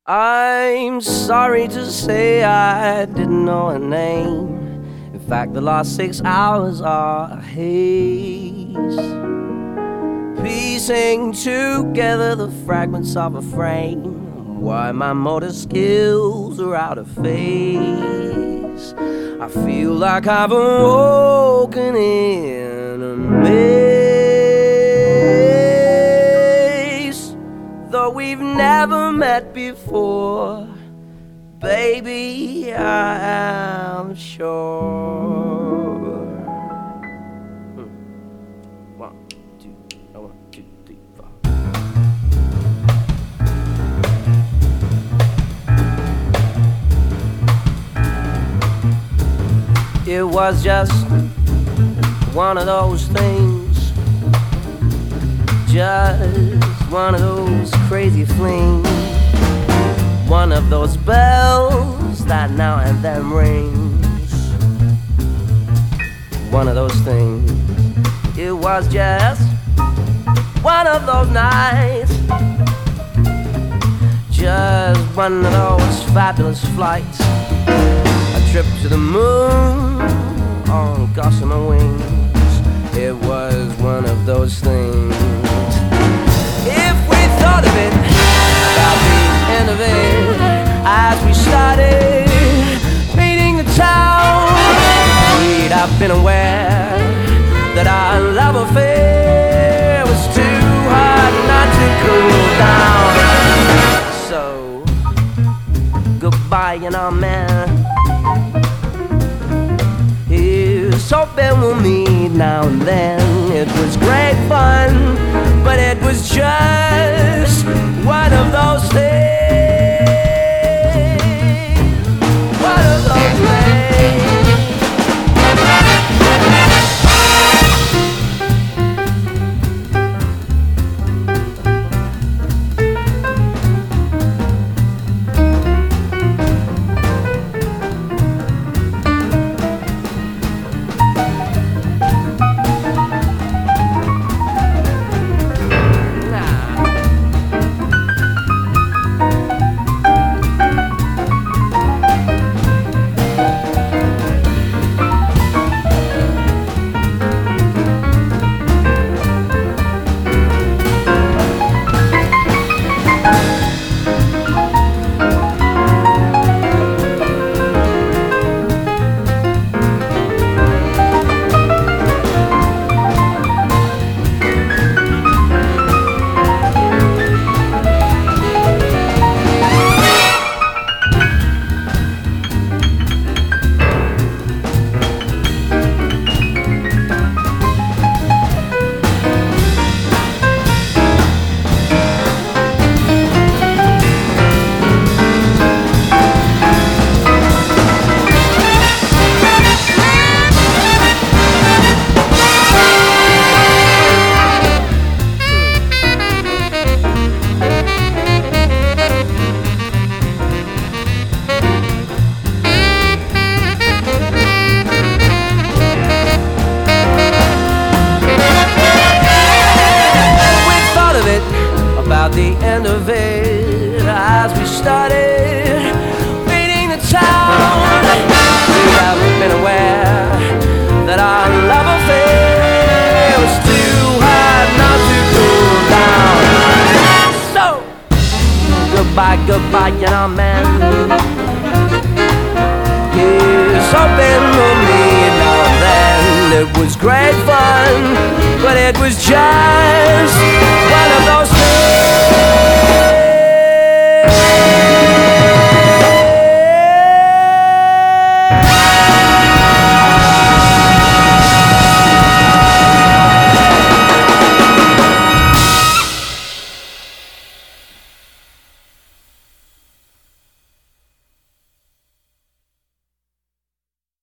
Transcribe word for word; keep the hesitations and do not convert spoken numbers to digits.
I'm sorry to say I didn't know her name. In fact, the last six hours are a haze, piecing together the fragments of a frame. Why my motor skills are out of phase. I feel like I've awoken in a maze. Though we've never met before, baby, I am sure. Hmm. One, two, one, two, three, four. It was just one of those things, just one of those crazy flings, one of those bells that now and then rings, one of those things. It was just one of those nights, just one of those fabulous flights, a trip to the moon on gossamer wings. It was one of those things. If we thought of it, about the end of it, as we started painting the town, we'd have been aware that our love affair was too hot not to cool down. So, goodbye, you know, man. Here's hoping we'll meet now and then. It was great fun, but it was just one of those things, one of those things. About the end of it, as we started painting the town, we haven't been aware that our love affair was too hot not to cool down. So, goodbye, goodbye, you know, man. Here's hoping we'll meet now and then. It was great fun, but it was just one of those things.